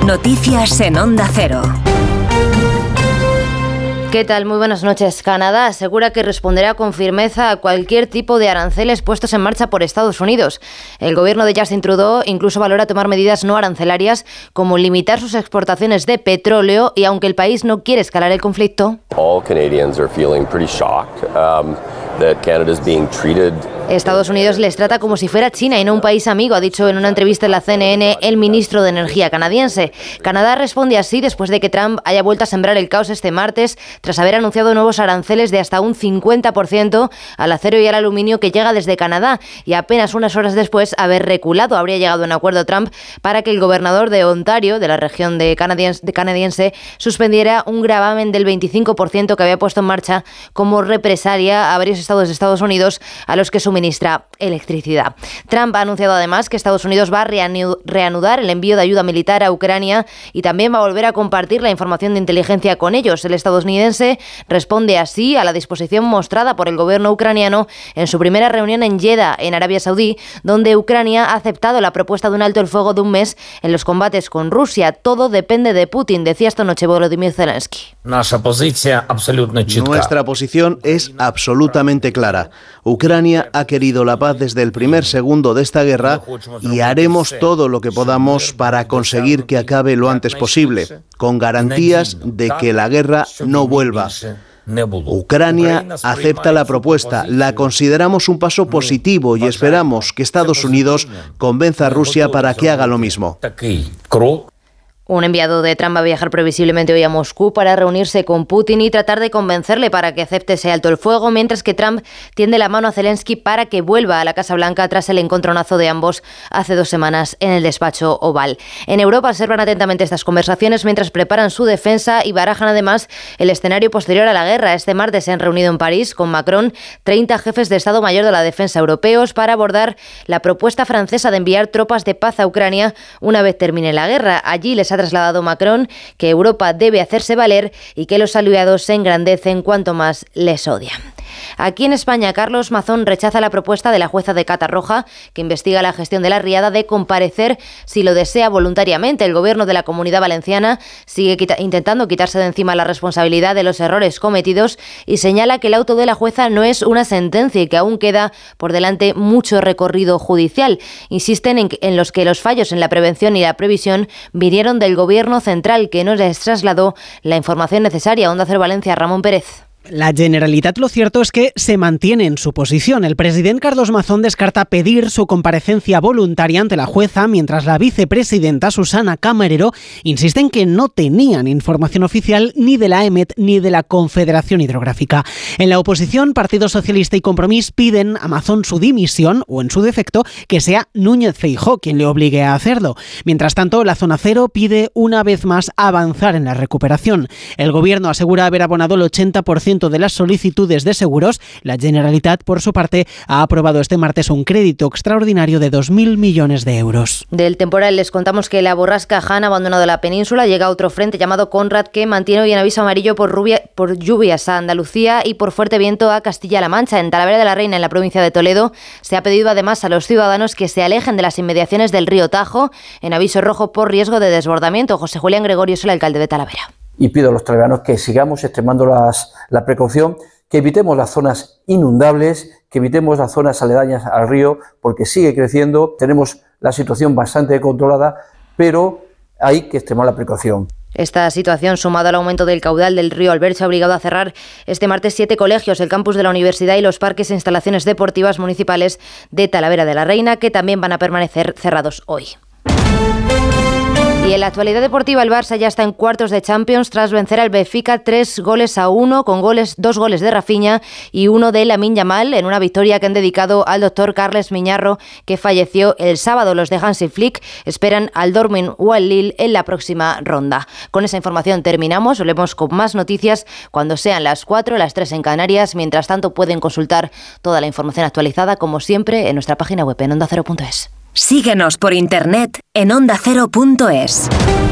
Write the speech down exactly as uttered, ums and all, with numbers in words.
Noticias en Onda Cero. ¿Qué tal? Muy buenas noches. Canadá asegura que responderá con firmeza a cualquier tipo de aranceles puestos en marcha por Estados Unidos. El gobierno de Justin Trudeau incluso valora tomar medidas no arancelarias como limitar sus exportaciones de petróleo y aunque el país no quiere escalar el conflicto. All Canadians are feeling pretty shocked um, that Canada is being treated. Estados Unidos les trata como si fuera China y no un país amigo, ha dicho en una entrevista en la C N N el ministro de Energía canadiense. Canadá responde así después de que Trump haya vuelto a sembrar el caos este martes tras haber anunciado nuevos aranceles de hasta un cincuenta por ciento al acero y al aluminio que llega desde Canadá y apenas unas horas después haber reculado. Habría llegado a un acuerdo Trump para que el gobernador de Ontario, de la región de canadiense, de canadiense, suspendiera un gravamen del veinticinco por ciento que había puesto en marcha como represalia a varios estados de Estados Unidos a los que suministra electricidad. Trump ha anunciado además que Estados Unidos va a reanudar el envío de ayuda militar a Ucrania y también va a volver a compartir la información de inteligencia con ellos. El estadounidense responde así a la disposición mostrada por el gobierno ucraniano en su primera reunión en Jeddah, en Arabia Saudí, donde Ucrania ha aceptado la propuesta de un alto el fuego de un mes en los combates con Rusia. Todo depende de Putin, decía esta noche Volodymyr Zelensky. Nuestra posición es absolutamente clara. Ucrania ha querido la paz desde el primer segundo de esta guerra y haremos todo lo que podamos para conseguir que acabe lo antes posible, con garantías de que la guerra no vuelva. Ucrania acepta la propuesta, la consideramos un paso positivo y esperamos que Estados Unidos convenza a Rusia para que haga lo mismo. Un enviado de Trump va a viajar previsiblemente hoy a Moscú para reunirse con Putin y tratar de convencerle para que acepte ese alto el fuego, mientras que Trump tiende la mano a Zelensky para que vuelva a la Casa Blanca tras el encontronazo de ambos hace dos semanas en el despacho Oval. En Europa observan atentamente estas conversaciones mientras preparan su defensa y barajan además el escenario posterior a la guerra. Este martes se han reunido en París con Macron treinta jefes de Estado Mayor de la Defensa europeos para abordar la propuesta francesa de enviar tropas de paz a Ucrania una vez termine la guerra. Allí les ha trasladado Macron que Europa debe hacerse valer y que los aliados se engrandecen cuanto más les odian. Aquí en España, Carlos Mazón rechaza la propuesta de la jueza de Catarroja, que investiga la gestión de la Riada, de comparecer si lo desea voluntariamente. El gobierno de la Comunidad Valenciana sigue quita- intentando quitarse de encima la responsabilidad de los errores cometidos y señala que el auto de la jueza no es una sentencia y que aún queda por delante mucho recorrido judicial. Insisten en, en los que los fallos en la prevención y la previsión vinieron del gobierno central, que no les trasladó la información necesaria. Onda Cero Valencia, Ramón Pérez. La Generalitat lo cierto es que se mantiene en su posición. El presidente Carlos Mazón descarta pedir su comparecencia voluntaria ante la jueza, mientras la vicepresidenta Susana Camarero insiste en que no tenían información oficial ni de la E M E T ni de la Confederación Hidrográfica. En la oposición, Partido Socialista y Compromís piden a Mazón su dimisión o, en su defecto, que sea Núñez Feijóo quien le obligue a hacerlo. Mientras tanto, la Zona Cero pide una vez más avanzar en la recuperación. El gobierno asegura haber abonado el ochenta por ciento de las solicitudes de seguros. La Generalitat, por su parte, ha aprobado este martes un crédito extraordinario de dos mil millones de euros. Del temporal les contamos que la borrasca Han ha abandonado la península. Llega otro frente llamado Conrad que mantiene hoy en aviso amarillo por, rubia, por lluvias a Andalucía y por fuerte viento a Castilla-La Mancha. En Talavera de la Reina, en la provincia de Toledo, se ha pedido además a los ciudadanos que se alejen de las inmediaciones del río Tajo en aviso rojo por riesgo de desbordamiento. José Julián Gregorio es el alcalde de Talavera. Y pido a los talaveраnos que sigamos extremando las, la precaución, que evitemos las zonas inundables, que evitemos las zonas aledañas al río, porque sigue creciendo, tenemos la situación bastante controlada, pero hay que extremar la precaución. Esta situación, sumado al aumento del caudal del río Alberche, ha obligado a cerrar este martes siete colegios, el campus de la universidad y los parques e instalaciones deportivas municipales de Talavera de la Reina, que también van a permanecer cerrados hoy. Y en la actualidad deportiva, el Barça ya está en cuartos de Champions tras vencer al Benfica tres goles a uno, con goles, dos goles de Rafinha y uno de Lamine Yamal, en una victoria que han dedicado al doctor Carles Miñarro, que falleció el sábado. Los de Hansi Flick esperan al Dortmund o al Lille en la próxima ronda. Con esa información terminamos. Volvemos con más noticias cuando sean las cuatro, las tres en Canarias. Mientras tanto, pueden consultar toda la información actualizada, como siempre, en nuestra página web en onda cero punto es. Síguenos por internet en onda cero punto es.